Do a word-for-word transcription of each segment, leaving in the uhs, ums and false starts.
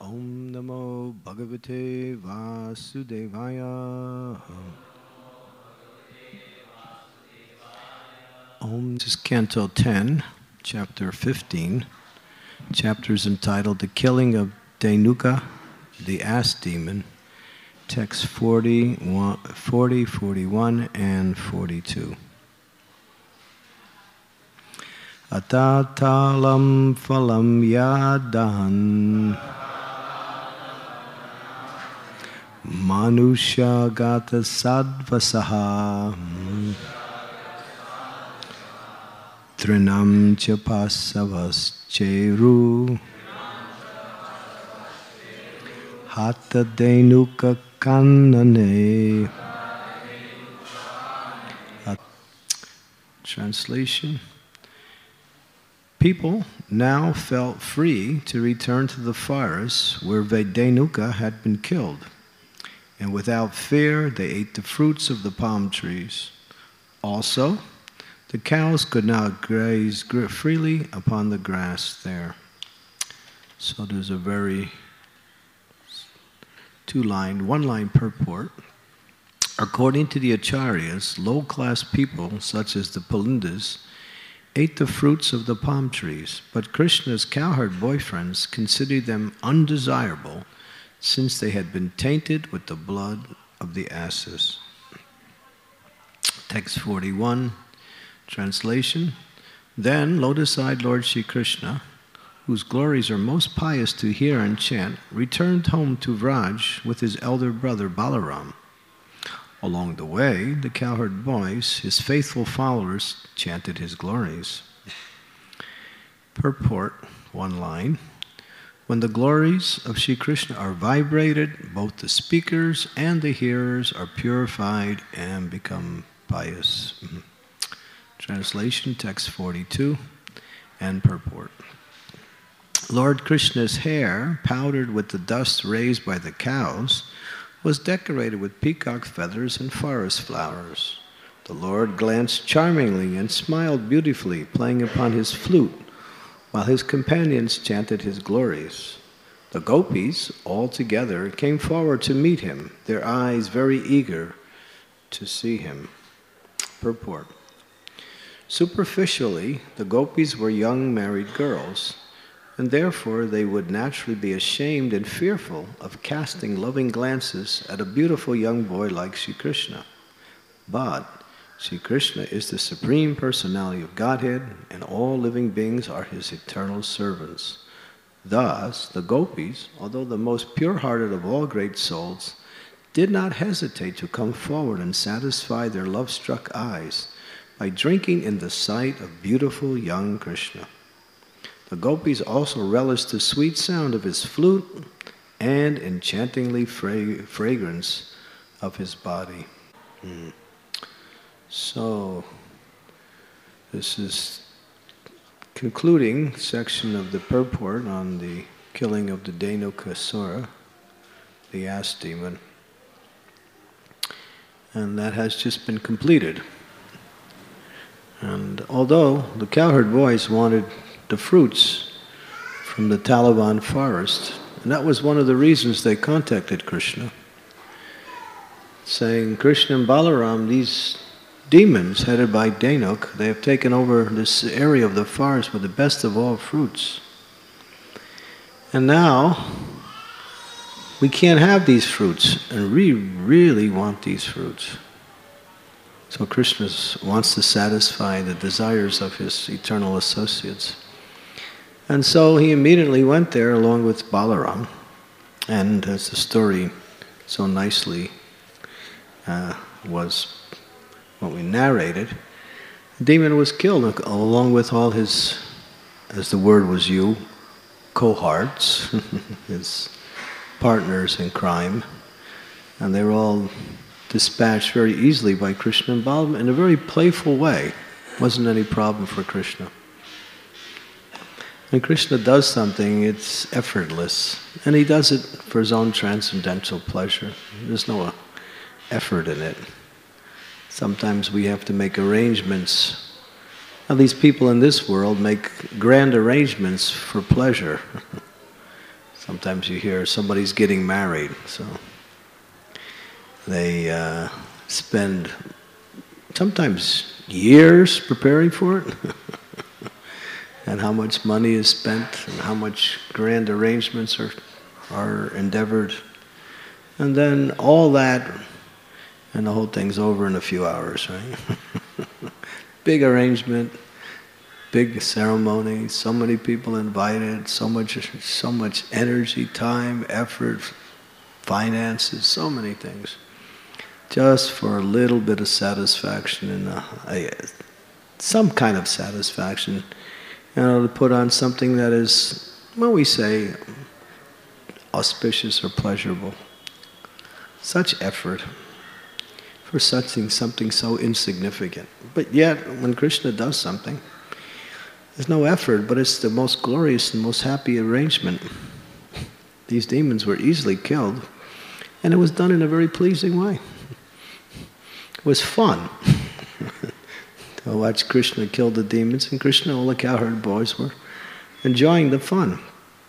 Om Namo Bhagavate Vasudevaya. Om. This is Canto ten, Chapter fifteen. Chapter is entitled The Killing of Dhenuka, the Ass Demon. Text forty, forty-one, and forty-two. Atatalam phalam yadahan manusya gata sadvasaha trinam chapasavas cheru hatha denuka kannane. Translation. People now felt free to return to the forest where Dhenuka had been killed, and without fear they ate the fruits of the palm trees. Also, the cows could now graze freely upon the grass there. So there's a very two-line, one-line purport. According to the Acharyas, low-class people such as the Pulindas ate the fruits of the palm trees, but Krishna's cowherd boyfriends considered them undesirable since they had been tainted with the blood of the asses. Text forty-one, translation. Then lotus-eyed Lord Shri Krishna, whose glories are most pious to hear and chant, returned home to Vraj with his elder brother Balaram. Along the way, the cowherd boys, his faithful followers, chanted his glories. Purport, one line. When the glories of Shri Krishna are vibrated, both the speakers and the hearers are purified and become pious. Mm-hmm. Translation, text forty-two, and purport. Lord Krishna's hair, powdered with the dust raised by the cows, was decorated with peacock feathers and forest flowers. The Lord glanced charmingly and smiled beautifully, playing upon his flute, while his companions chanted his glories. The gopis, all together, came forward to meet him, their eyes very eager to see him. Purport. Superficially, the gopis were young married girls, and therefore they would naturally be ashamed and fearful of casting loving glances at a beautiful young boy like Shri Krishna. But Shri Krishna is the Supreme Personality of Godhead, and all living beings are his eternal servants. Thus, the gopis, although the most pure-hearted of all great souls, did not hesitate to come forward and satisfy their love-struck eyes by drinking in the sight of beautiful young Krishna. The gopis also relished the sweet sound of his flute and enchantingly fra- fragrance of his body. Mm. So, this is concluding section of the purport on the killing of the Dhenukasura, the ass demon. And that has just been completed. And although the cowherd boys wanted the fruits from the Talavan forest, and that was one of the reasons they contacted Krishna, saying, Krishna and Balaram, these demons headed by Dhenuk, they have taken over this area of the forest with the best of all fruits. And now, we can't have these fruits, and we really want these fruits. So Krishna wants to satisfy the desires of his eternal associates. And so he immediately went there along with Balaram, and as the story so nicely uh, was what we narrated, the demon was killed along with all his, as the word was used, cohorts, his partners in crime, and they were all dispatched very easily by Krishna and Balaram in a very playful way. Wasn't any problem for Krishna. When Krishna does something, it's effortless, and he does it for his own transcendental pleasure. There's no effort in it. Sometimes we have to make arrangements. Now, these people in this world make grand arrangements for pleasure. Sometimes you hear somebody's getting married, so they uh, spend sometimes years preparing for it, and how much money is spent, and how much grand arrangements are are endeavored, and then all that, and the whole thing's over in a few hours, right? Big arrangement, big ceremony, so many people invited, so much, so much energy, time, effort, finances, so many things, just for a little bit of satisfaction and a, a, some kind of satisfaction, you know, to put on something that is, well, we say, auspicious or pleasurable. Such effort for something, something so insignificant. But yet, when Krishna does something, there's no effort, but it's the most glorious and most happy arrangement. These demons were easily killed, and it was done in a very pleasing way. It was fun to watch Krishna kill the demons, and Krishna, all the cowherd boys were enjoying the fun.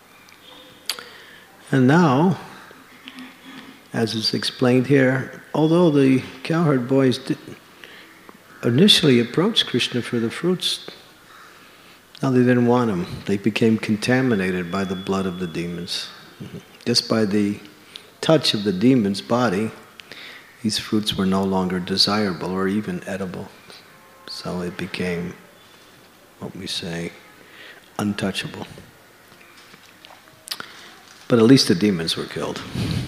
And now, as is explained here, although the cowherd boys did initially approached Krishna for the fruits, now they didn't want him. They became contaminated by the blood of the demons. Just by the touch of the demon's body, these fruits were no longer desirable or even edible. So it became, what we say, untouchable. But at least the demons were killed.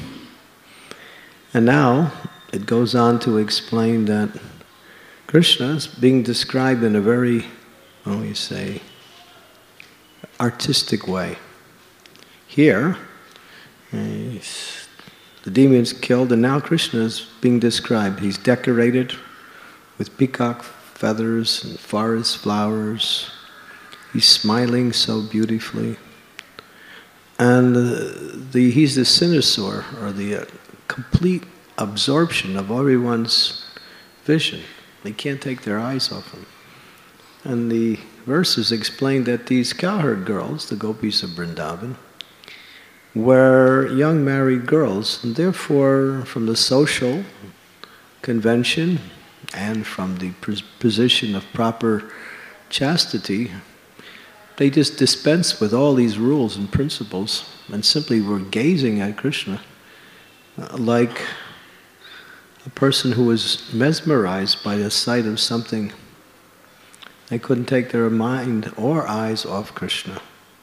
And now it goes on to explain that Krishna is being described in a very, what we say, artistic way. Here, the demons killed, and now Krishna is being described. He's decorated with peacock feathers and forest flowers. He's smiling so beautifully. And the, the, he's the cynosure, or the uh, complete absorption of everyone's vision. They can't take their eyes off him. And the verses explain that these cowherd girls, the gopis of Vrindavan, were young married girls, and therefore from the social convention and from the position of proper chastity, they just dispensed with all these rules and principles and simply were gazing at Krishna uh, like a person who was mesmerized by the sight of something. They couldn't take their mind or eyes off Krishna.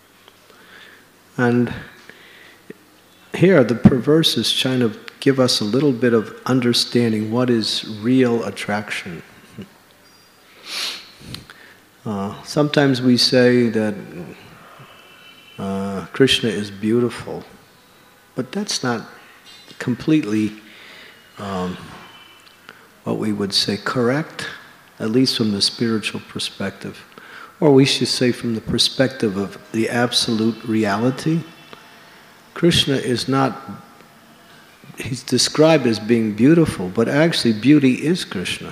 And here the perverse is trying to give us a little bit of understanding what is real attraction. Uh, sometimes we say that uh, Krishna is beautiful, but that's not completely um, what we would say correct, at least from the spiritual perspective. Or we should say from the perspective of the absolute reality. Krishna is not, he's described as being beautiful, but actually beauty is Krishna.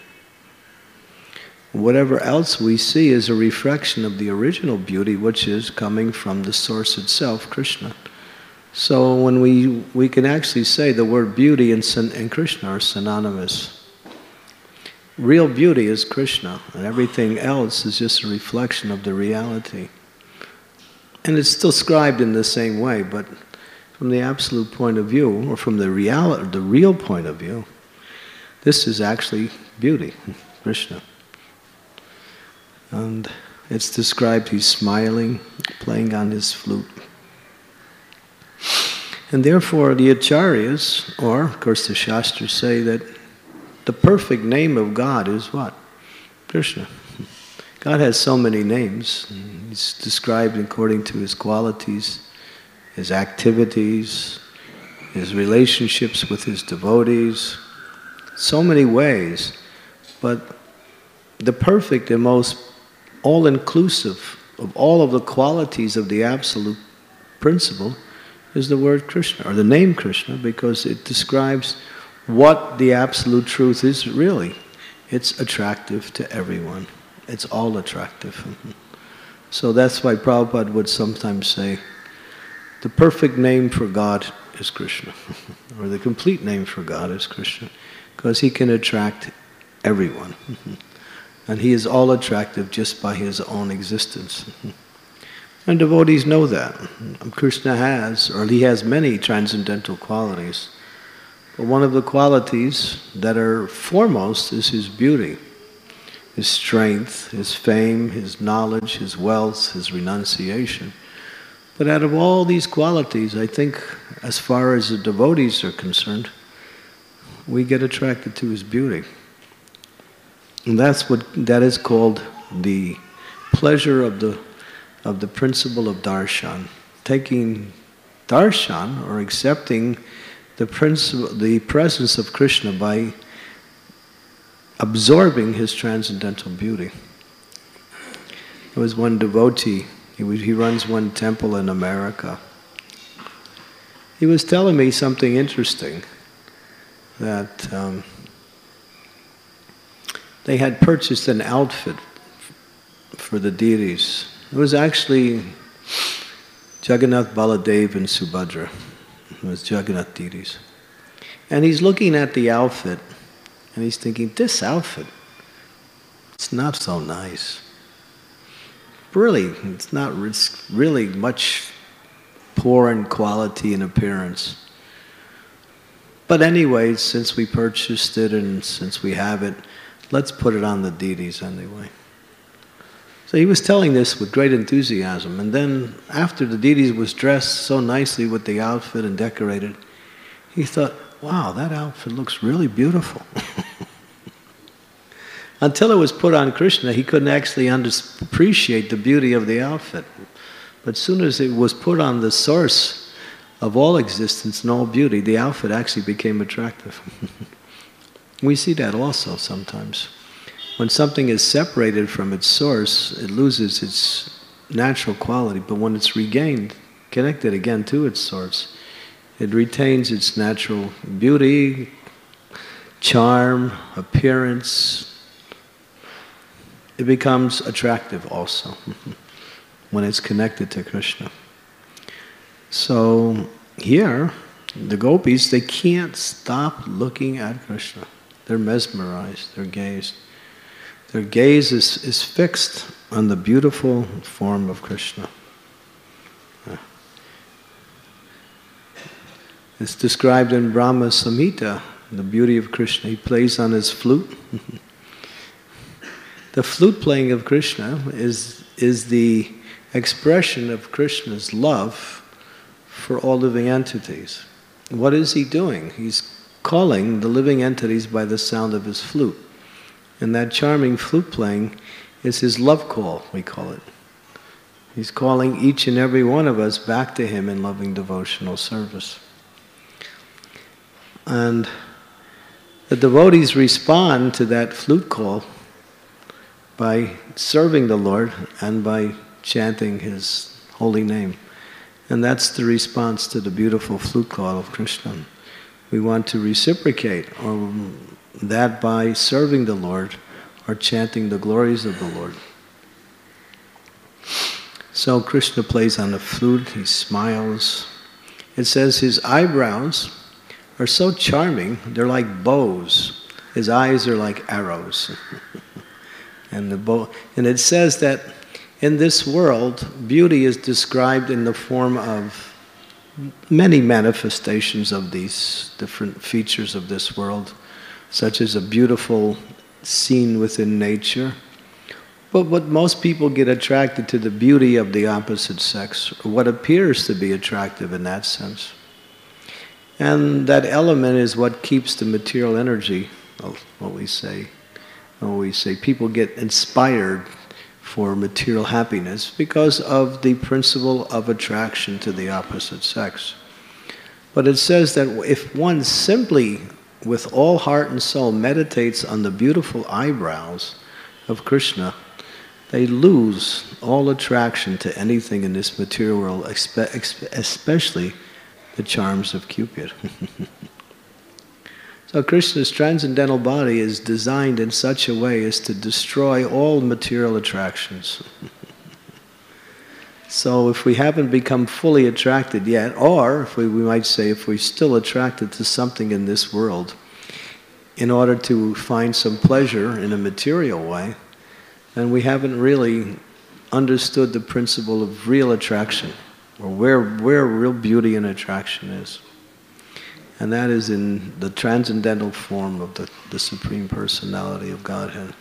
Whatever else we see is a reflection of the original beauty, which is coming from the source itself, Krishna. So when we we can actually say the word beauty and, and Krishna are synonymous. Real beauty is Krishna, and everything else is just a reflection of the reality. And it's still described in the same way, but from the absolute point of view, or from the reality, the real point of view, this is actually beauty, Krishna. And it's described, he's smiling, playing on his flute. And therefore the acharyas, or of course the Shastras say that the perfect name of God is what? Krishna. God has so many names. He's described according to his qualities, his activities, his relationships with his devotees, so many ways. But the perfect and most all-inclusive of all of the qualities of the absolute principle is the word Krishna, or the name Krishna, because it describes what the absolute truth is really. It's attractive to everyone. It's all attractive. So that's why Prabhupada would sometimes say, the perfect name for God is Krishna, or the complete name for God is Krishna, because he can attract everyone. And he is all attractive just by his own existence. And devotees know that. Krishna has, or he has many transcendental qualities. But one of the qualities that are foremost is his beauty, his strength, his fame, his knowledge, his wealth, his renunciation. But out of all these qualities, I think, as far as the devotees are concerned, we get attracted to his beauty. And that's what that is called the pleasure of the of the principle of darshan. Taking darshan, or accepting the principle, the presence of Krishna by absorbing his transcendental beauty. There was one devotee, he, was, he runs one temple in America. He was telling me something interesting, that um, they had purchased an outfit for the deities. It was actually Jagannath, Baladev, and Subhadra. It was Jagannath deities. And he's looking at the outfit, and he's thinking, this outfit, it's not so nice. Really, it's not it's really much poor in quality and appearance. But anyway, since we purchased it and since we have it, let's put it on the deities anyway. So he was telling this with great enthusiasm, and then after the deities was dressed so nicely with the outfit and decorated, he thought, wow, that outfit looks really beautiful. Until it was put on Krishna, he couldn't actually under- appreciate the beauty of the outfit. But as soon as it was put on the source of all existence and all beauty, the outfit actually became attractive. We see that also sometimes. When something is separated from its source, it loses its natural quality, but when it's regained, connected again to its source, it retains its natural beauty, charm, appearance. It becomes attractive also when it's connected to Krishna. So here, the gopis, they can't stop looking at Krishna. They're mesmerized, they're gazed. Their gaze is, is fixed on the beautiful form of Krishna. It's described in Brahma Samhita, the beauty of Krishna. He plays on his flute. The flute playing of Krishna is, is the expression of Krishna's love for all living entities. What is he doing? He's calling the living entities by the sound of his flute. And that charming flute playing is his love call, we call it. He's calling each and every one of us back to him in loving devotional service. And the devotees respond to that flute call by serving the Lord and by chanting his holy name. And that's the response to the beautiful flute call of Krishna. We want to reciprocate or that by serving the Lord or chanting the glories of the Lord. So Krishna plays on the flute, he smiles. It says his eyebrows are so charming, they're like bows. His eyes are like arrows. and the bow, and it says that in this world, beauty is described in the form of many manifestations of these different features of this world, such as a beautiful scene within nature. But what most people get attracted to the beauty of the opposite sex, or what appears to be attractive in that sense. And that element is what keeps the material energy, what we say. What we say, people get inspired for material happiness because of the principle of attraction to the opposite sex. But it says that if one simply, with all heart and soul, meditates on the beautiful eyebrows of Krishna, they lose all attraction to anything in this material world, especially the charms of Cupid. So Krishna's transcendental body is designed in such a way as to destroy all material attractions. So if we haven't become fully attracted yet, or if we, we might say if we're still attracted to something in this world, in order to find some pleasure in a material way, then we haven't really understood the principle of real attraction, or where, where real beauty and attraction is. And that is in the transcendental form of the, the Supreme Personality of Godhead.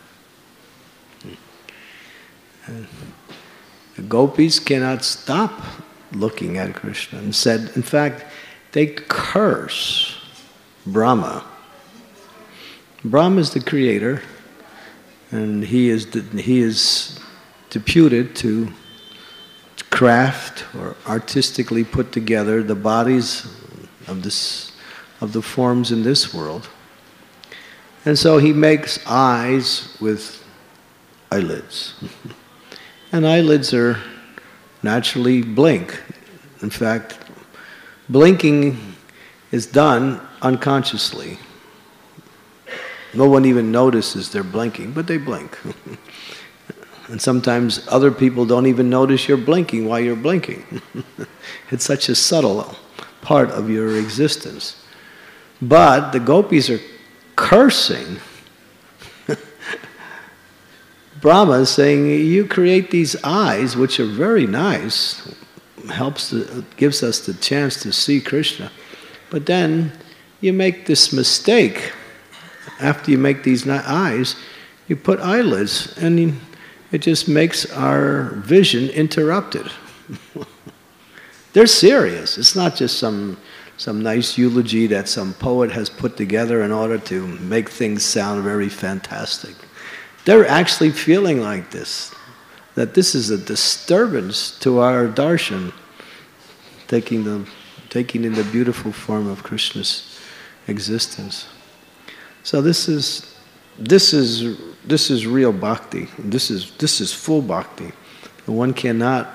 And the gopis cannot stop looking at Krishna, and said, in fact, they curse Brahma. Brahma is the creator, and he is the, he is deputed to craft or artistically put together the bodies of this of the forms in this world. And so he makes eyes with eyelids. And eyelids are naturally blink. In fact, blinking is done unconsciously. No one even notices they're blinking, but they blink. And sometimes other people don't even notice you're blinking while you're blinking. It's such a subtle part of your existence. But the gopis are cursing Brahma is saying, you create these eyes, which are very nice, helps to, gives us the chance to see Krishna. But then you make this mistake. After you make these eyes, you put eyelids, and it just makes our vision interrupted. They're serious. It's not just some, some nice eulogy that some poet has put together in order to make things sound very fantastic. They're actually feeling like this, that this is a disturbance to our darshan, taking, the, taking in the beautiful form of Krishna's existence. So this is, this is, this is real bhakti. This is, this is full bhakti. And one cannot,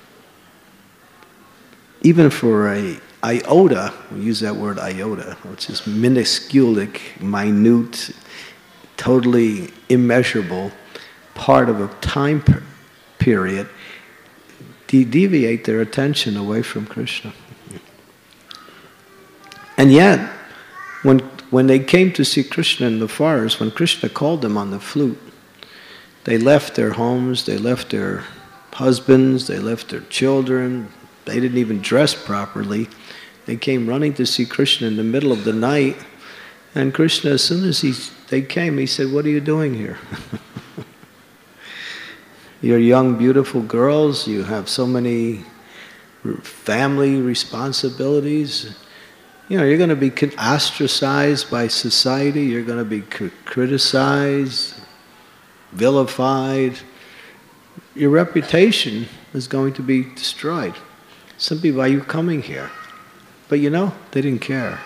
even for a iota, we use that word iota, which is minusculic, minute, totally immeasurable part of a time per period, de deviate their attention away from Krishna. And yet, when, when they came to see Krishna in the forest, when Krishna called them on the flute, they left their homes, they left their husbands, they left their children, they didn't even dress properly. They came running to see Krishna in the middle of the night, and Krishna, as soon as he, they came, he said, what are you doing here? You're young, beautiful girls, you have so many family responsibilities. You know, you're going to be ostracized by society, you're going to be criticized, vilified. Your reputation is going to be destroyed simply by you coming here. But you know, they didn't care.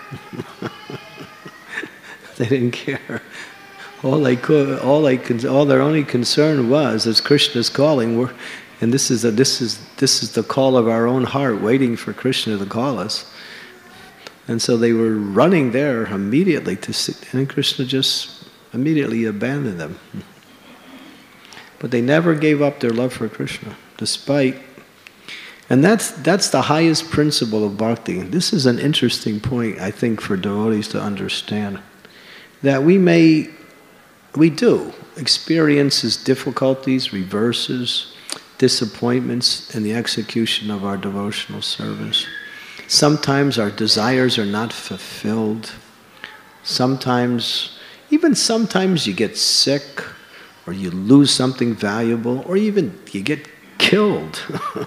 They didn't care. All they could, all they could, all their only concern was, as Krishna's calling, we're, and this is a, this is this is the call of our own heart, waiting for Krishna to call us. And so they were running there immediately to sit, and Krishna just immediately abandoned them. But they never gave up their love for Krishna, despite. And that's that's the highest principle of bhakti. This is an interesting point, I think, for devotees to understand. That we may, we do, experiences difficulties, reverses, disappointments in the execution of our devotional service. Sometimes our desires are not fulfilled. Sometimes, even sometimes you get sick, or you lose something valuable, or even you get killed.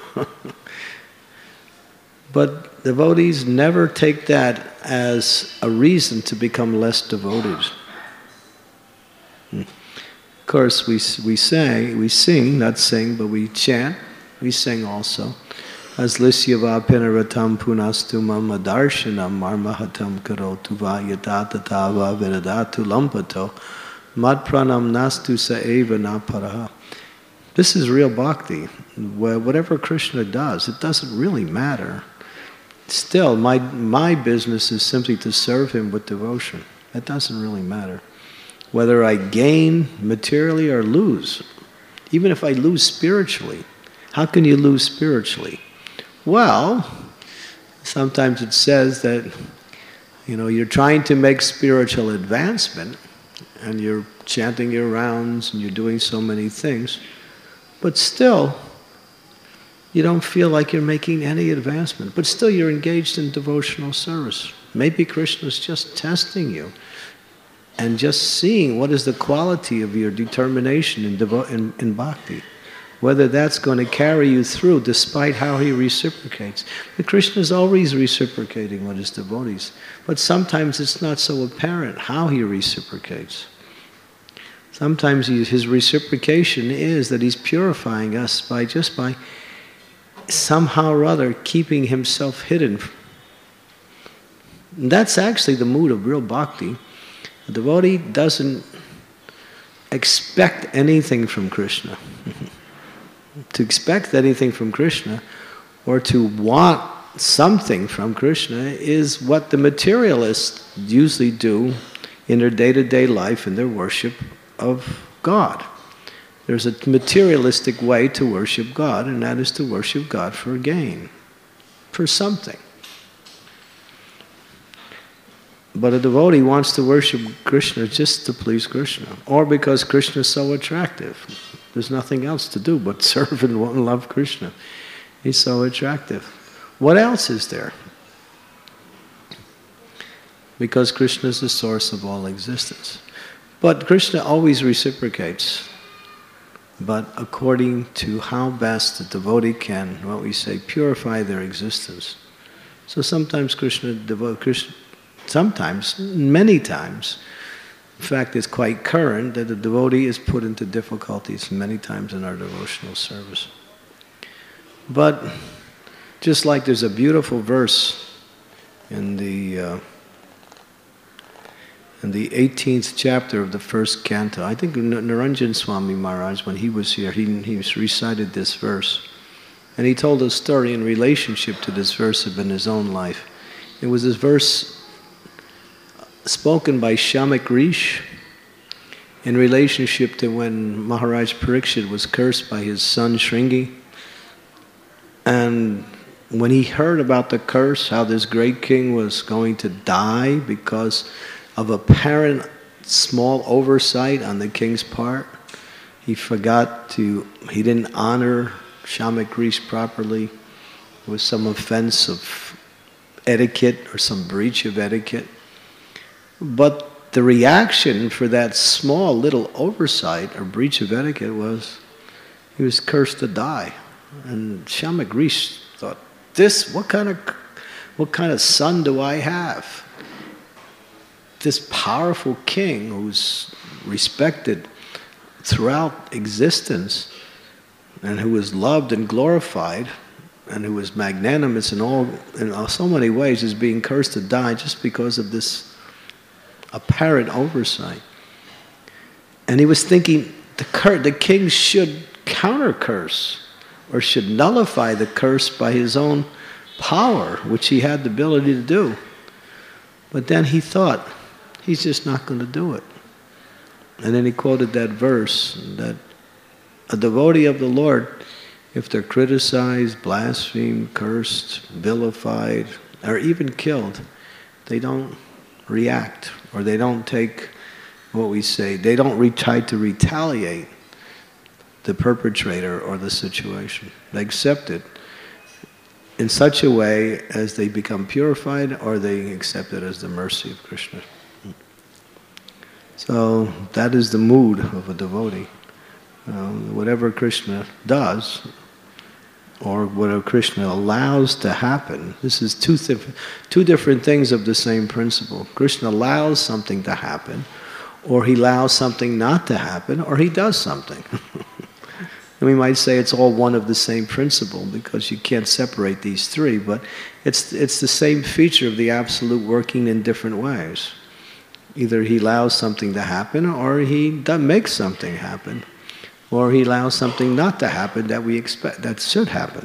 But devotees never take that as a reason to become less devoted. Of course, we, we say, we sing, not sing, but we chant, we sing also. As lisyava pinaratam punastu mama darshanam marmahatam karotu va yatatatava viradatu lampato madpranam nastu saeva naparaha. This is real bhakti. Whatever Krishna does, it doesn't really matter. Still, my, my business is simply to serve him with devotion. That doesn't really matter. Whether I gain materially or lose, even if I lose spiritually, How can you lose spiritually? Well, sometimes it says that, you know, you're trying to make spiritual advancement, and you're chanting your rounds, and you're doing so many things, but still, you don't feel like you're making any advancement, but still you're engaged in devotional service. Maybe Krishna's just testing you and just seeing what is the quality of your determination in, devo- in, in bhakti. Whether that's going to carry you through despite how he reciprocates. But Krishna is always reciprocating with his devotees. But sometimes it's not so apparent how he reciprocates. Sometimes he, his reciprocation is that he's purifying us by just by somehow or other keeping himself hidden. And that's actually the mood of real bhakti. The devotee doesn't expect anything from Krishna. To expect anything from Krishna or to want something from Krishna is what the materialists usually do in their day-to-day life, in their worship of God. There's a materialistic way to worship God, and that is to worship God for gain, for something. But a devotee wants to worship Krishna just to please Krishna, or because Krishna is so attractive. There's nothing else to do but serve and love Krishna. He's so attractive. What else is there? Because Krishna is the source of all existence. But Krishna always reciprocates, but according to how best the devotee can, what we say, purify their existence. So sometimes Krishna, devo- Krishna sometimes, many times, in fact, it's quite current that the devotee is put into difficulties many times in our devotional service. But just like there's a beautiful verse in the uh, in the eighteenth chapter of the first canto, I think Niranjan Swami Maharaj, when he was here, he, he recited this verse. And he told a story in relationship to this verse in his own life. It was this verse spoken by Shamak Rishi in relationship to when Maharaj Parikshit was cursed by his son Shringi. And when he heard about the curse, how this great king was going to die because of apparent small oversight on the king's part, he forgot to, he didn't honor Shamak Rishi properly. It was some offense of etiquette or some breach of etiquette. But the reaction for that small little oversight or breach of etiquette was he was cursed to die. And Shamak Rishi thought, this, what kind of, what kind of son do I have? This powerful king who's respected throughout existence and who is loved and glorified and who is magnanimous in all, in so many ways, is being cursed to die just because of this apparent oversight. And he was thinking the, cur- the king should counter-curse or should nullify the curse by his own power, which he had the ability to do. But then he thought, he's just not going to do it. And then he quoted that verse that a devotee of the Lord, if they're criticized, blasphemed, cursed, vilified, or even killed, they don't react, or they don't take what we say, they don't re- try to retaliate the perpetrator or the situation. They accept it in such a way as they become purified, or they accept it as the mercy of Krishna. So that is the mood of a devotee. Um, whatever Krishna does, or whatever Krishna allows to happen, this is two, th- two different things of the same principle. Krishna allows something to happen, or he allows something not to happen, or he does something. And we might say it's all one of the same principle, because you can't separate these three, but it's, it's the same feature of the Absolute working in different ways. Either he allows something to happen, or he makes something happen. Or he allows something not to happen that we expect, that should happen.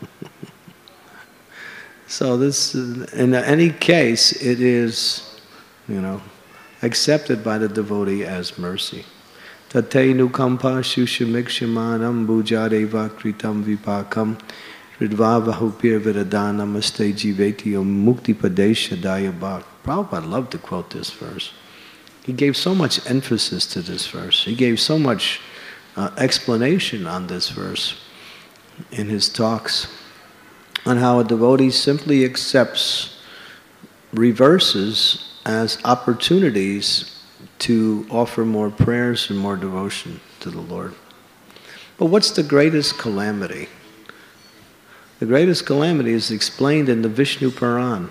So this, in any case, it is, you know, accepted by the devotee as mercy. Tate nukampa shushamikshamanam bhujareva kritam vipakam ridvavahupir viradana namaste jiveti mukti padesha dayabhak. Prabhupada loved to quote this verse. He gave so much emphasis to this verse. He gave so much uh, explanation on this verse in his talks on how a devotee simply accepts reverses as opportunities to offer more prayers and more devotion to the Lord. But what's the greatest calamity? The greatest calamity is explained in the Vishnu Puran.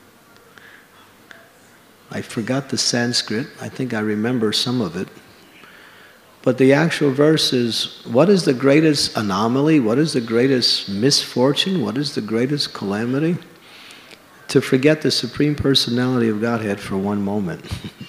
I forgot the Sanskrit. I think I remember some of it. But the actual verse is, what is the greatest anomaly? What is the greatest misfortune? What is the greatest calamity? To forget the Supreme Personality of Godhead for one moment.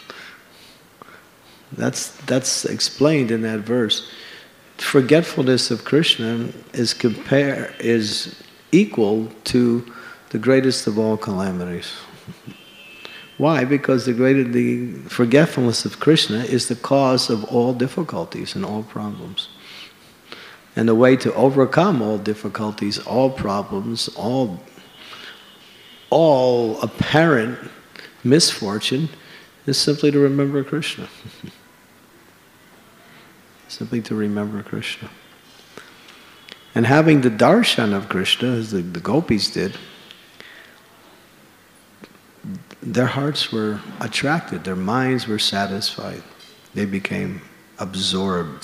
That's, that's explained in that verse. Forgetfulness of Krishna is compare is equal to the greatest of all calamities. Why? Because the greater the forgetfulness of Krishna is the cause of all difficulties and all problems. And the way to overcome all difficulties, all problems, all all apparent misfortune is simply to remember Krishna. Simply to remember Krishna. And having the darshan of Krishna, as the, the gopis did, their hearts were attracted, their minds were satisfied. They became absorbed.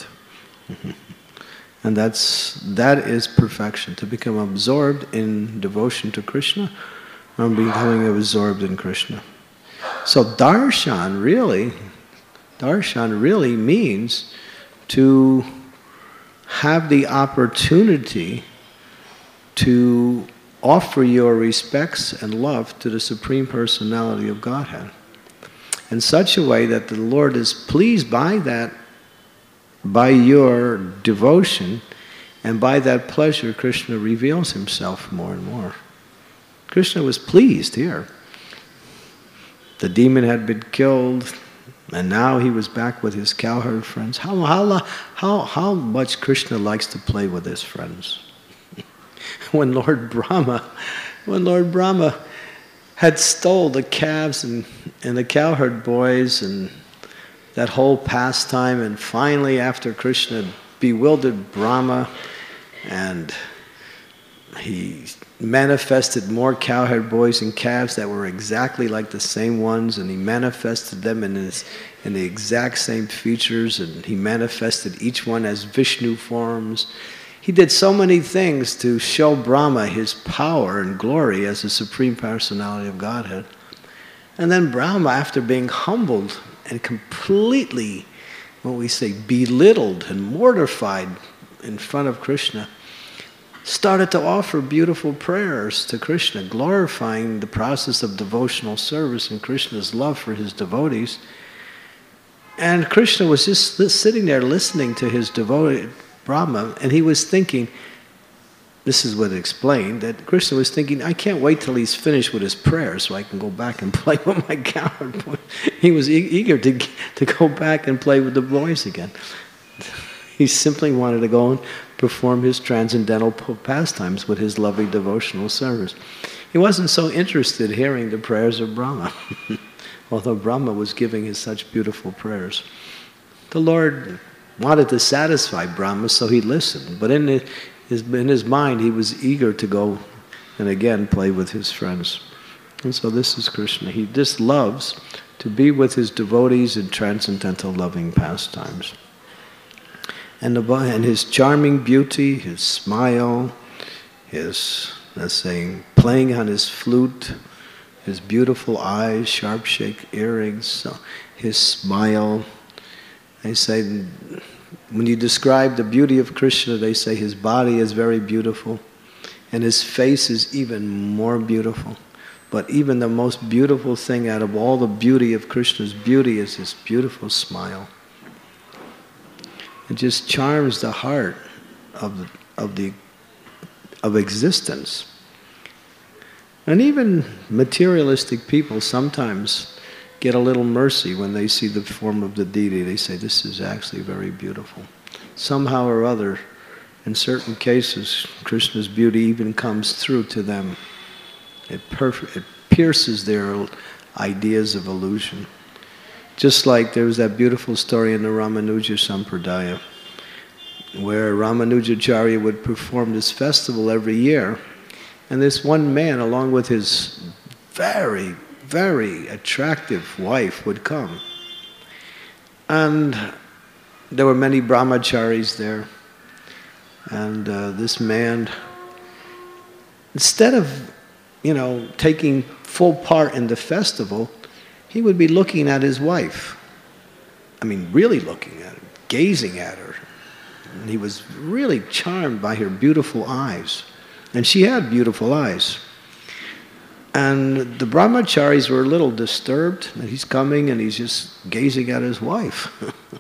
And that's, that is perfection, to become absorbed in devotion to Krishna, or becoming absorbed in Krishna. So darshan really, darshan really means to have the opportunity to offer your respects and love to the Supreme Personality of Godhead in such a way that the Lord is pleased by that, by your devotion, and by that pleasure Krishna reveals himself more and more. Krishna was pleased here. The demon had been killed, and now he was back with his cowherd friends. How, how, how, how much Krishna likes to play with his friends. When Lord Brahma, when Lord Brahma had stole the calves and, and the cowherd boys and that whole pastime, and finally after Krishna bewildered Brahma and he manifested more cowherd boys and calves that were exactly like the same ones, and he manifested them in, his, in the exact same features, and he manifested each one as Vishnu forms. He did so many things to show Brahma his power and glory as the Supreme Personality of Godhead. And then Brahma, after being humbled and completely, what we say, belittled and mortified in front of Krishna, started to offer beautiful prayers to Krishna, glorifying the process of devotional service and Krishna's love for his devotees. And Krishna was just sitting there listening to his devotee, Brahma, and he was thinking, this is what it explained, that Krishna was thinking, I can't wait till he's finished with his prayers so I can go back and play with my cowherd boy. He was e eager to, to go back and play with the boys again. He simply wanted to go and perform his transcendental pastimes with his loving devotional service. He wasn't so interested in hearing the prayers of Brahma, although Brahma was giving his such beautiful prayers. The Lord wanted to satisfy Brahma, so he listened. But in his, in his mind, he was eager to go and again play with his friends. And so this is Krishna. He just loves to be with his devotees in transcendental loving pastimes. And, the, and his charming beauty, his smile, his, let's say, playing on his flute, his beautiful eyes, sharp-shaped earrings, his smile. They say, when you describe the beauty of Krishna, they say his body is very beautiful, and his face is even more beautiful. But even the most beautiful thing out of all the beauty of Krishna's beauty is his beautiful smile. It just charms the heart of the, of the of existence. And even materialistic people sometimes get a little mercy when they see the form of the deity. They say, this is actually very beautiful. Somehow or other, in certain cases, Krishna's beauty even comes through to them. It, perf- it pierces their ideas of illusion. Just like there was that beautiful story in the Ramanuja Sampradaya, where Ramanujacharya would perform this festival every year, and this one man, along with his very, very attractive wife, would come. And there were many brahmacharis there. And uh, this man, instead of, you know, taking full part in the festival, he would be looking at his wife. I mean, really looking at her, gazing at her. And he was really charmed by her beautiful eyes. And she had beautiful eyes. And the brahmacharis were a little disturbed that he's coming and he's just gazing at his wife.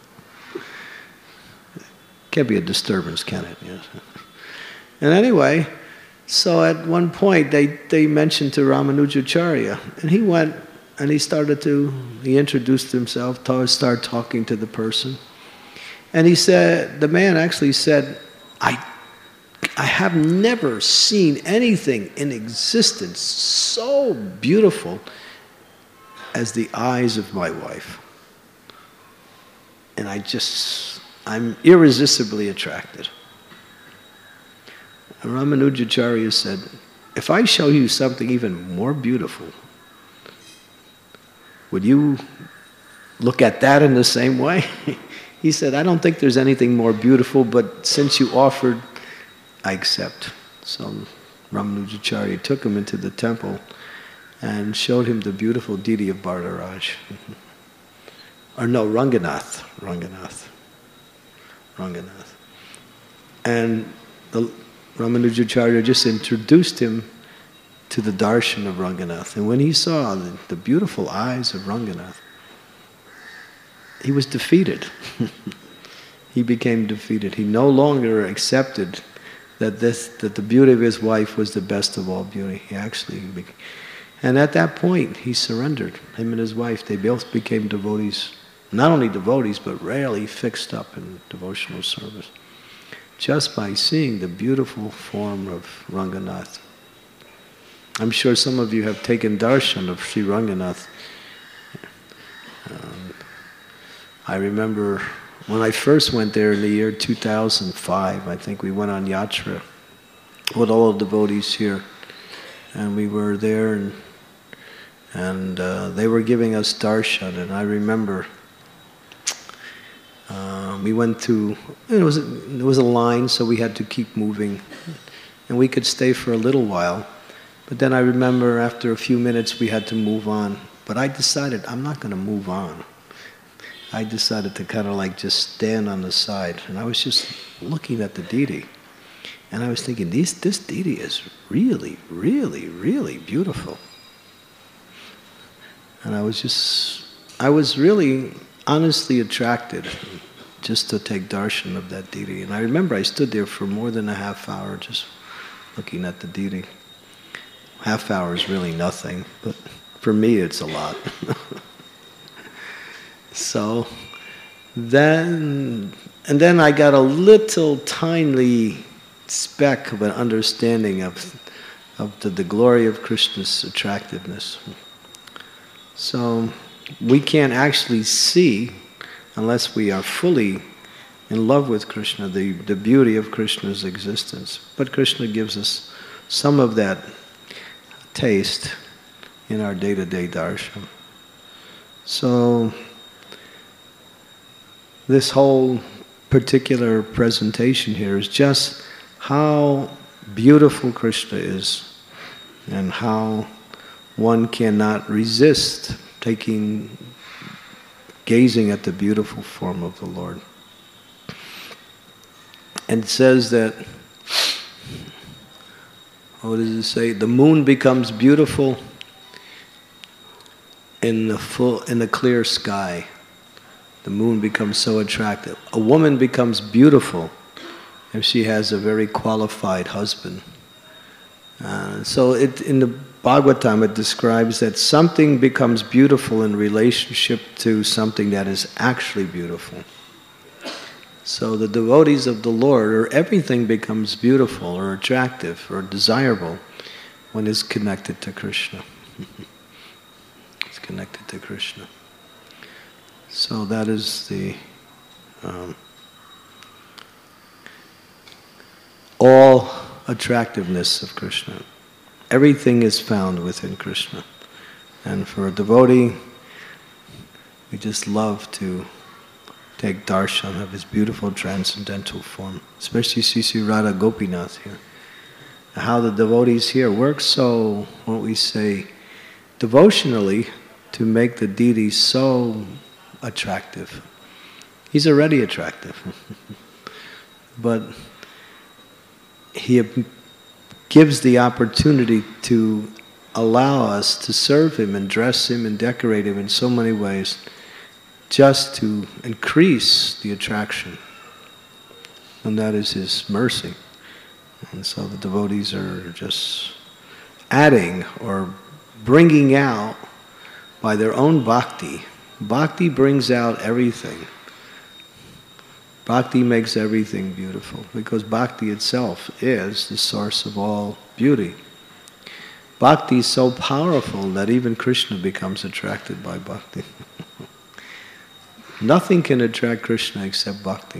Can't be a disturbance, can it? Yes. And anyway, so at one point they, they mentioned to Ramanujacharya, and he went and he started to, he introduced himself, started talking to the person. And he said, the man actually said, I, I have never seen anything in existence so beautiful as the eyes of my wife. And I just, I'm irresistibly attracted. And Ramanujacharya said, if I show you something even more beautiful, would you look at that in the same way? He said, I don't think there's anything more beautiful, but since you offered, I accept. So Ramanujacharya took him into the temple and showed him the beautiful deity of Bharadaraj. Or no, Ranganath. Ranganath. Ranganath. And the Ramanujacharya just introduced him to the darshan of Ranganath. And when he saw the, the beautiful eyes of Ranganath, he was defeated. He became defeated. He no longer accepted that this, that the beauty of his wife was the best of all beauty. He actually became, and at that point he surrendered. Him and his wife, they both became devotees. Not only devotees, but rarely fixed up in devotional service. Just by seeing the beautiful form of Ranganath. I'm sure some of you have taken darshan of Sri Ranganath. Um, I remember when I first went there in the year two thousand five, I think we went on yatra with all the devotees here. And we were there and, and uh, they were giving us darshan, and I remember Uh, we went through, it was, there was a line, so we had to keep moving. And we could stay for a little while. But then I remember after a few minutes we had to move on. But I decided I'm not going to move on. I decided to kind of like just stand on the side. And I was just looking at the deity. And I was thinking, this, this deity is really, really, really beautiful. And I was just, I was really honestly attracted just to take darshan of that deity. And I remember I stood there for more than a half hour just looking at the deity. Half hour is really nothing, but for me it's a lot. So then, and then I got a little tiny speck of an understanding of, of the, the glory of Krishna's attractiveness. So we can't actually see, unless we are fully in love with Krishna, the, the beauty of Krishna's existence. But Krishna gives us some of that taste in our day-to-day darshan. So this whole particular presentation here is just how beautiful Krishna is and how one cannot resist taking, gazing at the beautiful form of the Lord. And it says that, what does it say? The moon becomes beautiful in the full, in the clear sky. The moon becomes so attractive. A woman becomes beautiful if she has a very qualified husband. Uh, so it, in the Bhagavatam, it describes that something becomes beautiful in relationship to something that is actually beautiful. So the devotees of the Lord, or everything becomes beautiful or attractive or desirable when it's connected to Krishna. It's connected to Krishna. So that is the um, all attractiveness of Krishna. Everything is found within Krishna. And for a devotee, we just love to take darshan of his beautiful transcendental form, especially Sri Sri Radha Gopinath here. How the devotees here work so, what we say, devotionally to make the deity so attractive. He's already attractive. But he gives the opportunity to allow us to serve him and dress him and decorate him in so many ways, just to increase the attraction. And that is his mercy. And so the devotees are just adding or bringing out by their own bhakti. Bhakti brings out everything. Bhakti makes everything beautiful, because bhakti itself is the source of all beauty. Bhakti is so powerful that even Krishna becomes attracted by bhakti. Nothing can attract Krishna except bhakti.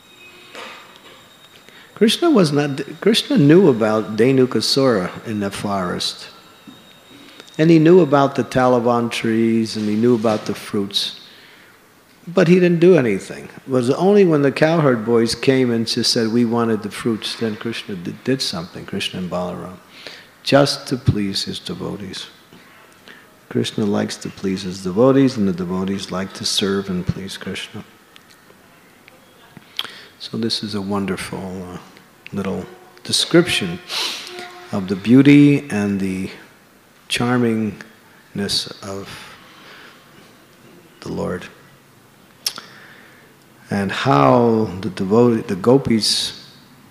Krishna was not. Krishna knew about Dhenukasura in the forest, and he knew about the Talavan trees, and he knew about the fruits, but he didn't do anything. It was only when the cowherd boys came and just said, "We wanted the fruits," then Krishna did, did something. Krishna and Balaram, just to please his devotees. Krishna likes to please his devotees, and the devotees like to serve and please Krishna. So this is a wonderful uh, little description of the beauty and the charmingness of the Lord, and how the devotee, the gopis,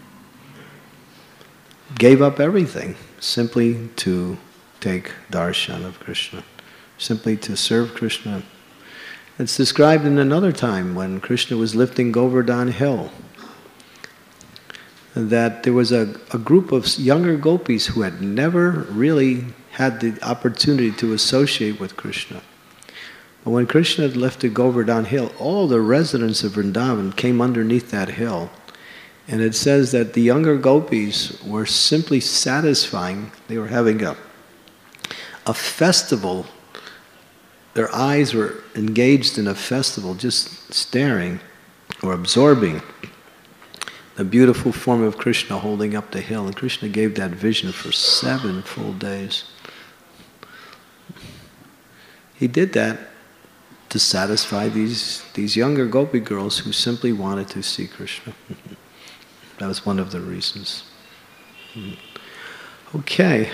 gave up everything simply to take darshan of Krishna, simply to serve Krishna. It's described in another time when Krishna was lifting Govardhan Hill, that there was a, a group of younger gopis who had never really had the opportunity to associate with Krishna. But when Krishna had lifted Govardhan Hill, all the residents of Vrindavan came underneath that hill. And it says that the younger gopis were simply satisfying, they were having a, a festival. Their eyes were engaged in a festival, just staring or absorbing the beautiful form of Krishna holding up the hill. And Krishna gave that vision for seven full days. He did that to satisfy these, these younger gopi girls who simply wanted to see Krishna. That was one of the reasons. Okay.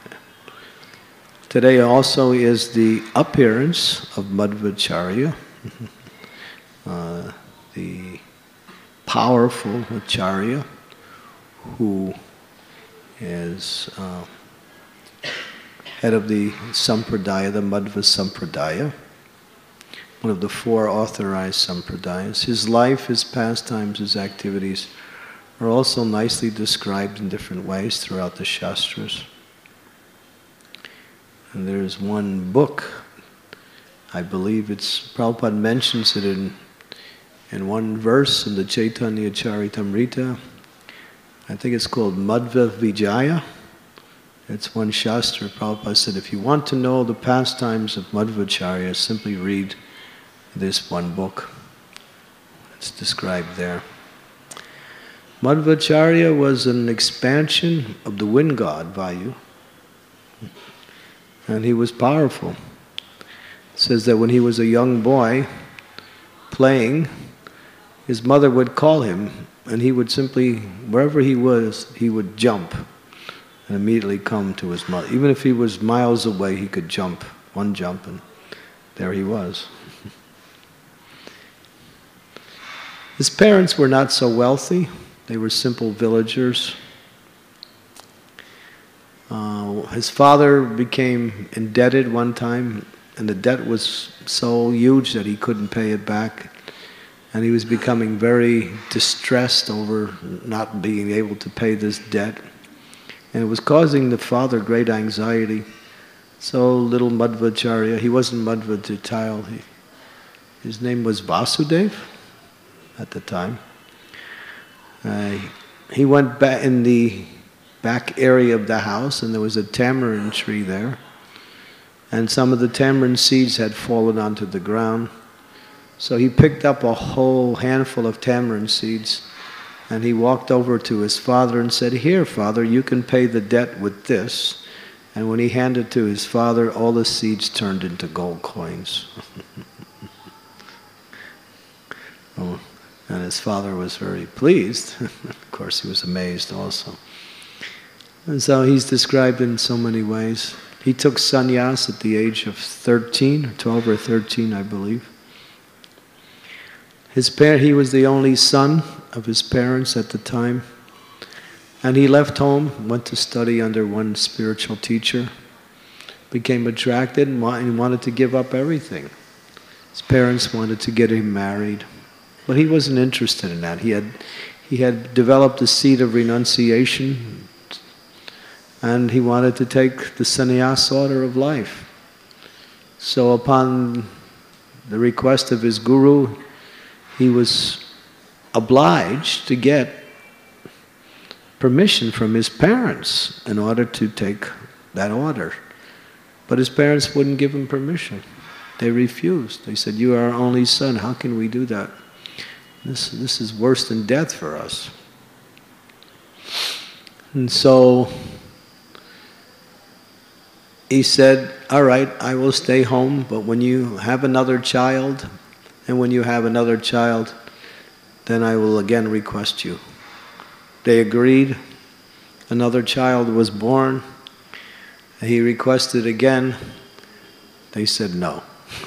Today also is the appearance of Madhvacharya, uh, the powerful Acharya who is uh, head of the Sampradaya, the Madhva Sampradaya, one of the four authorized Sampradayas. His life, his pastimes, his activities are also nicely described in different ways throughout the Shastras. And there's one book, I believe it's, Prabhupada mentions it in, in one verse in the Chaitanya Charitamrita. I think it's called Madhva Vijaya. It's one Shastra. Prabhupada said, if you want to know the pastimes of Madhvacharya, simply read this one book. It's described there. Madhvacharya was an expansion of the wind god, Vayu. And he was powerful. It says that when he was a young boy playing, his mother would call him, and he would simply, wherever he was, he would jump and immediately come to his mother. Even if he was miles away, he could jump, one jump, and there he was. His parents were not so wealthy. They were simple villagers. Uh, his father became indebted one time, and the debt was so huge that he couldn't pay it back. And he was becoming very distressed over not being able to pay this debt. And it was causing the father great anxiety. So little Madhvacharya, he wasn't Madhvacharya, he, his name was Vasudev at the time. Uh, he went back in the back area of the house, and there was a tamarind tree there. And some of the tamarind seeds had fallen onto the ground. So he picked up a whole handful of tamarind seeds, and he walked over to his father and said, "Here, Father, you can pay the debt with this." And when he handed to his father, all the seeds turned into gold coins. Oh, and his father was very pleased. Of course, he was amazed also. And so he's described in so many ways. He took sannyas at the age of thirteen, or twelve or thirteen, I believe. His parent, he was the only son of his parents at the time. And he left home, went to study under one spiritual teacher, became attracted and wanted to give up everything. His parents wanted to get him married, but he wasn't interested in that. He had, he had developed a seed of renunciation, and he wanted to take the sannyas order of life. So upon the request of his guru, he was obliged to get permission from his parents in order to take that order. But his parents wouldn't give him permission. They refused. They said, "You are our only son, how can we do that? This, this is worse than death for us." And so he said, "All right, I will stay home, but when you have another child, and when you have another child, then I will again request you." They agreed. Another child was born. He requested again. They said no.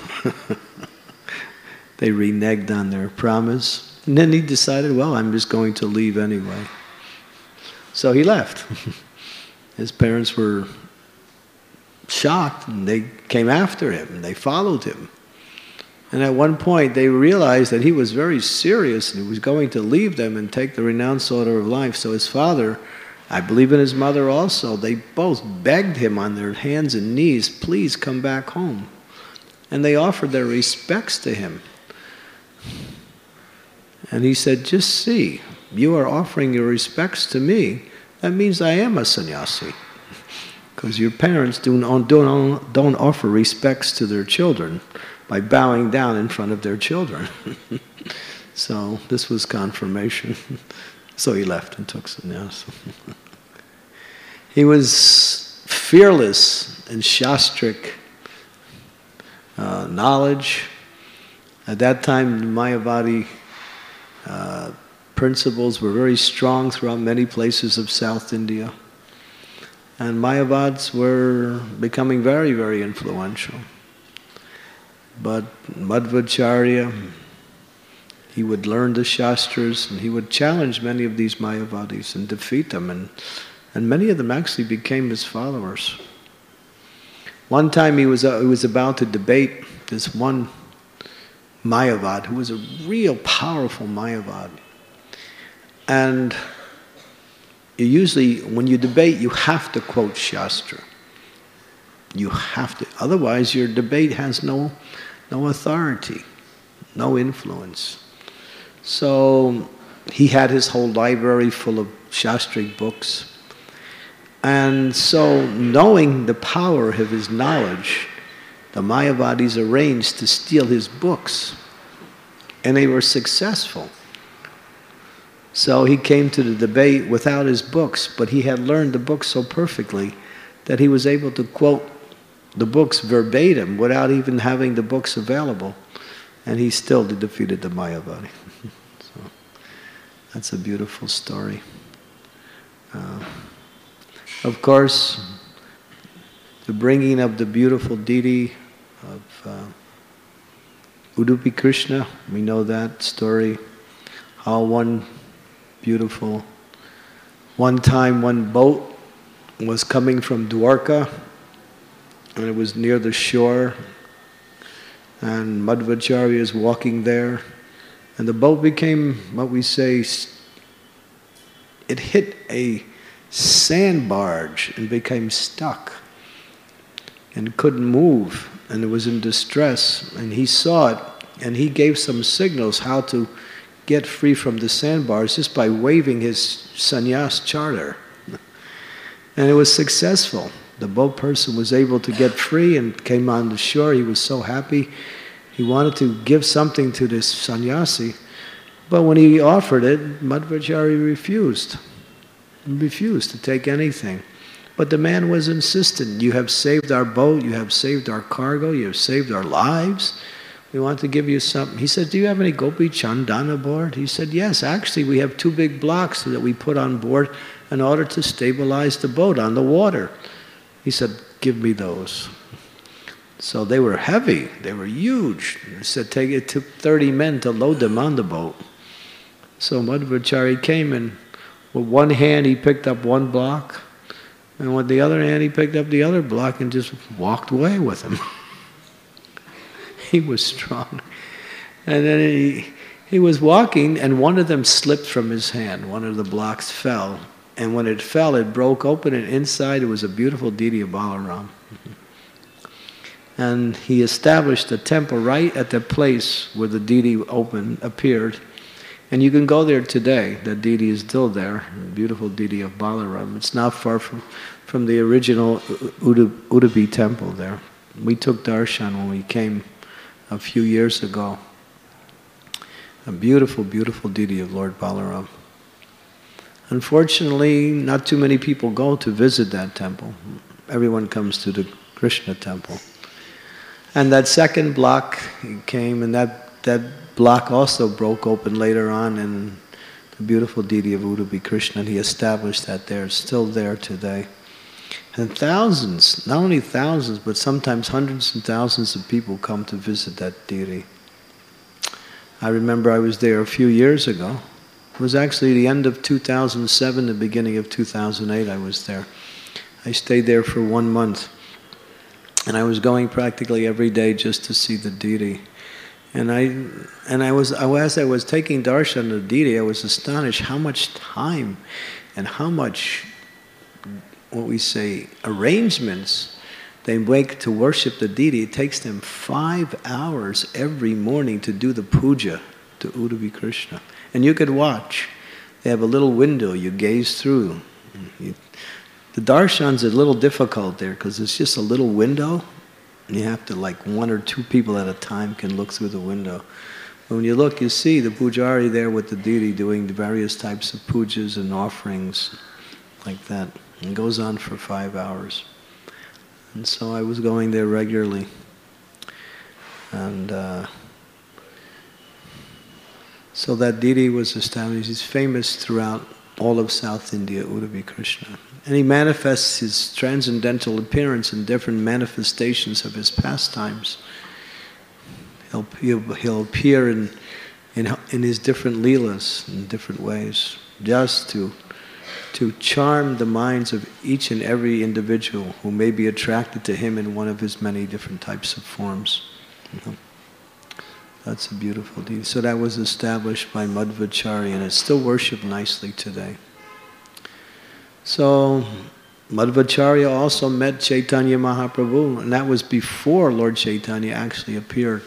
They reneged on their promise. And then he decided, well, I'm just going to leave anyway. So he left. His parents were shocked, and they came after him, and they followed him. And at one point, they realized that he was very serious, and he was going to leave them and take the renounced order of life. So his father, I believe in his mother also, they both begged him on their hands and knees, "Please come back home." And they offered their respects to him. And he said, "Just see, you are offering your respects to me. That means I am a sannyasi." Because your parents don't, don't, don't offer respects to their children by bowing down in front of their children. So this was confirmation. So he left and took sannyas. He was fearless in shastric uh, knowledge. At that time, the Mayavadi uh, principles were very strong throughout many places of South India. And Mayavads were becoming very, very influential. But Madhvacharya, he would learn the Shastras, and he would challenge many of these Mayavadis and defeat them, and, and many of them actually became his followers. One time he was, uh, he was about to debate this one Mayavad, who was a real powerful Mayavad. And you usually, when you debate, you have to quote Shastra. You have to, otherwise your debate has no, no authority, no influence. So he had his whole library full of Shastric books. And so, knowing the power of his knowledge, the Mayavadis arranged to steal his books. And they were successful. So he came to the debate without his books, but he had learned the books so perfectly that he was able to quote the books verbatim without even having the books available. And he still defeated the Mayavadi. So that's a beautiful story. Uh, of course, the bringing of the beautiful deity of uh, Udupi Krishna, we know that story, how one beautiful, one time one boat was coming from Dwarka, and it was near the shore, and Madhvacharya is walking there, and the boat became, what we say, it hit a sand barge and became stuck and couldn't move, and it was in distress, and he saw it, and he gave some signals how to get free from the sandbars just by waving his sannyas charter. And it was successful. The boat person was able to get free and came on the shore. He was so happy. He wanted to give something to this sannyasi, but when he offered it, Madhvacharya refused. He refused to take anything. But the man was insistent. You have saved our boat, you have saved our cargo, you have saved our lives. We want to give you something. He said, do you have any gopi chandan aboard? He said, yes, actually we have two big blocks that we put on board in order to stabilize the boat on the water. He said, give me those. So they were heavy, they were huge. He said, take it took thirty men to load them on the boat. So Madhvacharya came, and with one hand he picked up one block, and with the other hand he picked up the other block and just walked away with him. He was strong. And then he, he was walking, and one of them slipped from his hand. One of the blocks fell. And when it fell, it broke open, and inside it was a beautiful deity of Balaram. And he established a temple right at the place where the deity opened, appeared. And you can go there today. The deity is still there, the beautiful deity of Balaram. It's not far from, from the original Udupi temple there. We took darshan when we came a few years ago. A beautiful, beautiful deity of Lord Balaram. Unfortunately, not too many people go to visit that temple. Everyone comes to the Krishna temple. And that second block came, and that, that block also broke open later on, and the beautiful deity of Udupi Krishna, and he established that there. It's still there today. And thousands, not only thousands, but sometimes hundreds and thousands of people come to visit that deity. I remember I was there a few years ago. It was actually the end of two thousand seven, the beginning of two thousand eight I was there. I stayed there for one month. And I was going practically every day just to see the deity. And I, and I was, as I was taking darshan of the deity, I was astonished how much time and how much, what we say, arrangements they make to worship the deity. It takes them five hours every morning to do the puja to Udupi Krishna. And you could watch. They have a little window you gaze through. You, the darshan's a little difficult there because it's just a little window, and you have to, like, one or two people at a time can look through the window. But when you look, you see the pujari there with the deity doing the various types of pujas and offerings like that. And it goes on for five hours. And so I was going there regularly. And uh, so that deity was established. He's famous throughout all of South India, Udupi Krishna. And he manifests his transcendental appearance in different manifestations of his pastimes. He'll, he'll, he'll appear in, in, in his different leelas in different ways, just to, to charm the minds of each and every individual who may be attracted to him in one of his many different types of forms. You know? That's a beautiful deed. So that was established by Madhvacharya, and it's still worshipped nicely today. So Madhvacharya also met Chaitanya Mahaprabhu, and that was before Lord Chaitanya actually appeared.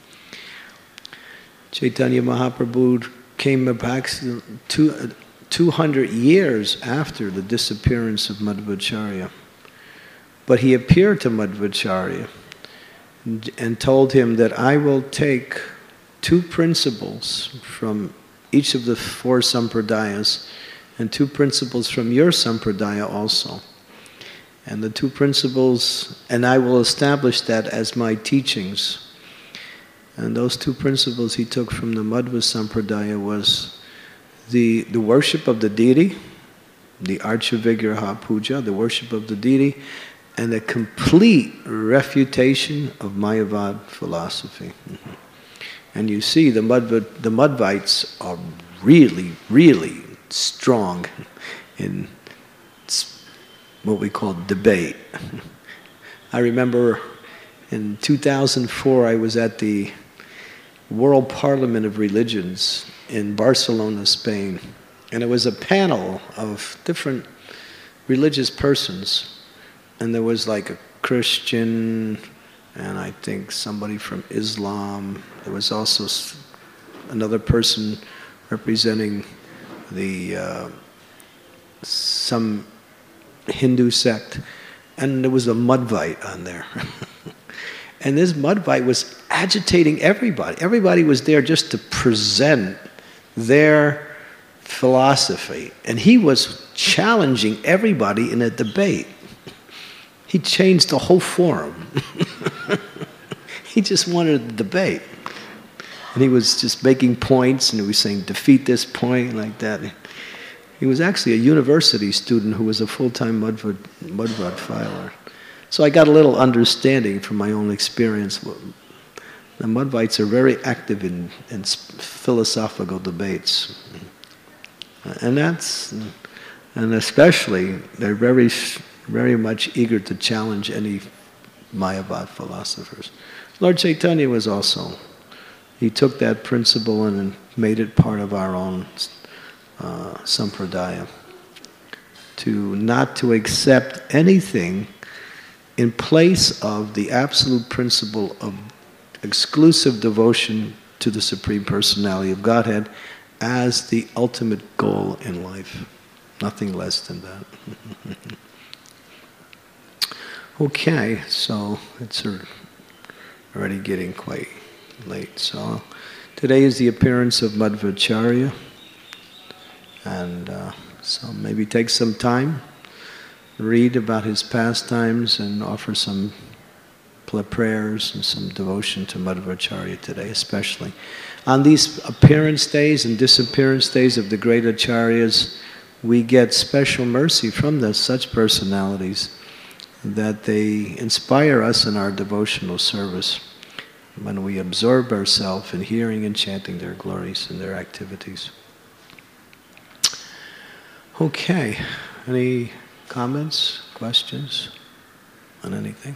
Chaitanya Mahaprabhu came back two, two hundred years after the disappearance of Madhvacharya. But he appeared to Madhvacharya and, and told him that I will take two principles from each of the four sampradayas and two principles from your sampradaya also. And the two principles, and I will establish that as my teachings. And those two principles he took from the Madhva sampradaya was the, the worship of the deity, the Archa Vigraha Puja, the worship of the deity, and the complete refutation of Mayavad philosophy. Mm-hmm. And you see the Madhva, the Madhvites are really, really strong in what we call debate. I remember in two thousand four I was at the World Parliament of Religions in Barcelona, Spain, and it was a panel of different religious persons, and there was like a Christian, and I think somebody from Islam. There was also another person representing the uh, some Hindu sect, and there was a Mudvite on there. And this Mudvite was agitating everybody. Everybody was there just to present their philosophy, and he was challenging everybody in a debate. He changed the whole forum. He just wanted a debate. And he was just making points, and he was saying, defeat this point, like that. He was actually a university student who was a full-time Mudvite, Mudvite filer. So I got a little understanding from my own experience. The Mudvites are very active in, in philosophical debates. And that's, and especially, they're very, very much eager to challenge any Mayavad philosophers. Lord Chaitanya was also, he took that principle and made it part of our own uh, sampradaya, to not to accept anything in place of the absolute principle of exclusive devotion to the Supreme Personality of Godhead as the ultimate goal in life. Nothing less than that. Okay, so it's already getting quite late. So today is the appearance of Madhvacharya, and uh, so maybe take some time, read about his pastimes, and offer some prayers and some devotion to Madhvacharya today, especially. On these appearance days and disappearance days of the great acharyas, we get special mercy from the, such personalities that they inspire us in our devotional service when we absorb ourselves in hearing and chanting their glories and their activities. Okay, any comments, questions on anything?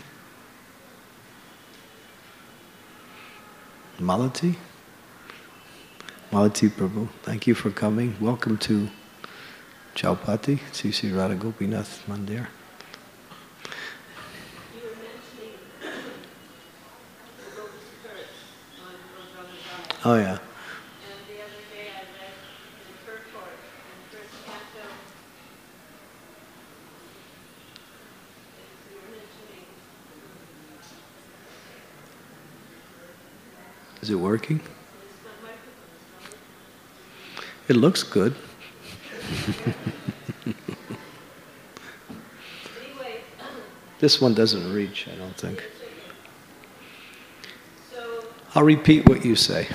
Malati? Malati Prabhu, thank you for coming. Welcome to Chaupati, Sri Sri Radha Gopinath Mandir. Oh yeah. Is it working? It looks good. This one doesn't reach, I don't think. I'll repeat what you say.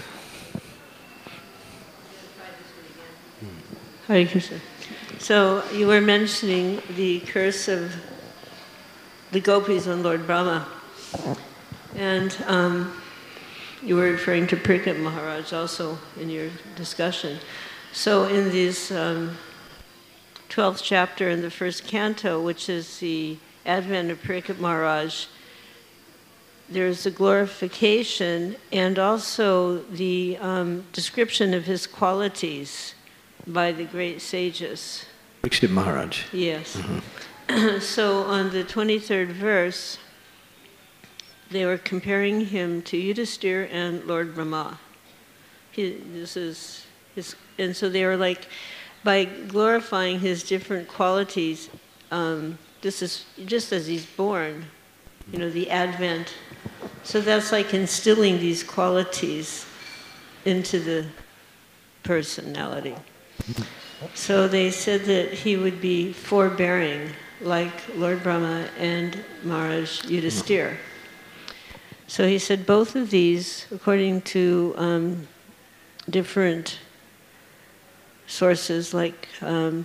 Hare Krishna. So you were mentioning the curse of the gopis on Lord Brahma. And um, you were referring to Parikshit Maharaj also in your discussion. So in this um, twelfth chapter in the first canto, which is the advent of Parikshit Maharaj, there's a glorification and also the um, description of his qualities by the great sages. Parikshit Maharaj. Yes. Mm-hmm. So on the twenty-third verse, they were comparing him to Yudhisthira and Lord Brahma. He, this is his, and so they were like, by glorifying his different qualities, um, this is just as he's born, you know, the advent. So that's like instilling these qualities into the personality. So they said that he would be forbearing, like Lord Brahma and Maharaj Yudhisthira. So he said both of these, according to um, different sources, like um,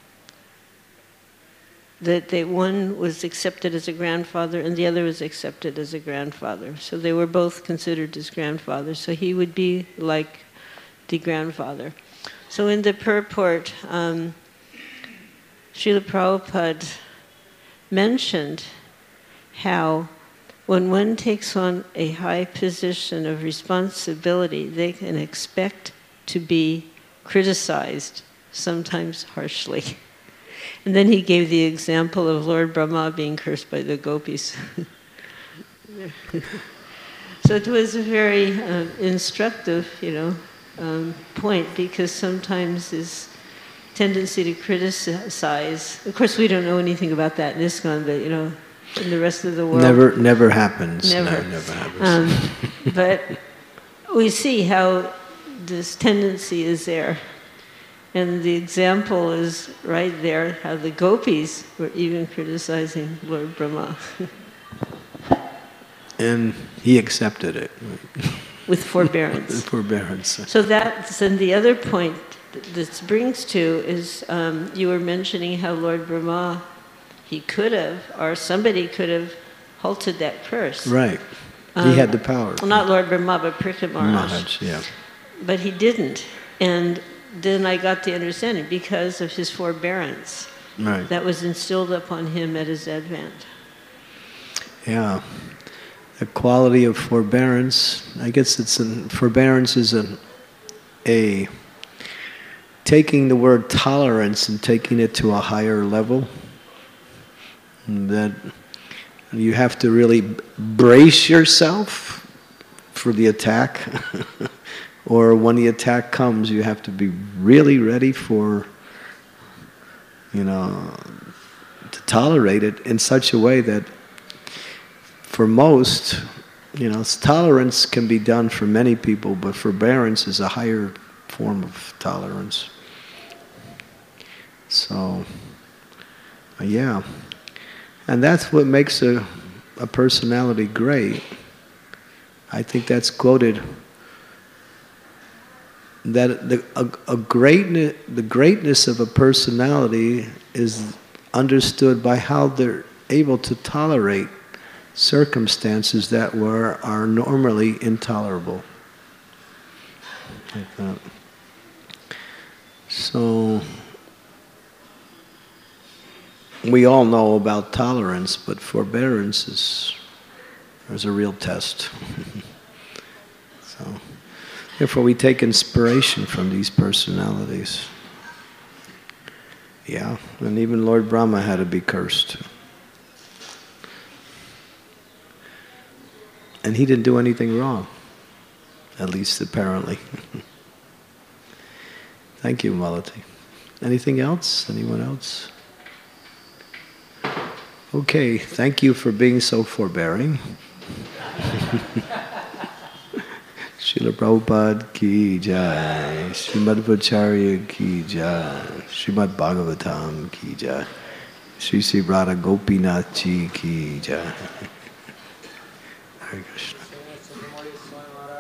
that they, one was accepted as a grandfather and the other was accepted as a grandfather. So they were both considered as grandfathers. So he would be like the grandfather. So in the purport, um, Srila Prabhupada mentioned how when one takes on a high position of responsibility, they can expect to be criticized, sometimes harshly. And then he gave the example of Lord Brahma being cursed by the gopis. So it was a very uh, instructive, you know, um, point, because sometimes this tendency to criticize, of course we don't know anything about that in ISKCON, but you know, in the rest of the world. Never, never happens. Never. No, never happens. Um, but we see how this tendency is there. And the example is right there, how the gopis were even criticizing Lord Brahma. And he accepted it. With forbearance. With forbearance. So that's, and the other point this brings to is, um, you were mentioning how Lord Brahma, he could have, or somebody could have halted that curse. Right. Um, he had the power. Well, not Lord Brahma, but Parikshit Maharaj. Maharaj, yeah. But he didn't. And then I got the understanding, because of his forbearance, right, that was instilled upon him at his advent. Yeah. The quality of forbearance, I guess it's an, forbearance is a, a taking the word tolerance and taking it to a higher level. That you have to really brace yourself for the attack. Or when the attack comes, you have to be really ready for, you know, to tolerate it in such a way that for most, you know, tolerance can be done for many people, but forbearance is a higher form of tolerance. So, yeah. And that's what makes a, a personality great. I think that's quoted, that the, a, a greatness, the greatness of a personality is understood by how they're able to tolerate circumstances that were are normally intolerable. Like that. So we all know about tolerance, but forbearance is, is a real test. So therefore we take inspiration from these personalities. Yeah, and even Lord Brahma had to be cursed. And he didn't do anything wrong, at least apparently. Thank you, Malati. Anything else? Anyone else? Okay, thank you for being so forbearing. Srila Prabhupada ki jai, Srimad Vacharya ki jai, Srimad Bhagavatam ki jai, Sri Sri Radha Gopinath ji ki jai. Hare Krishna.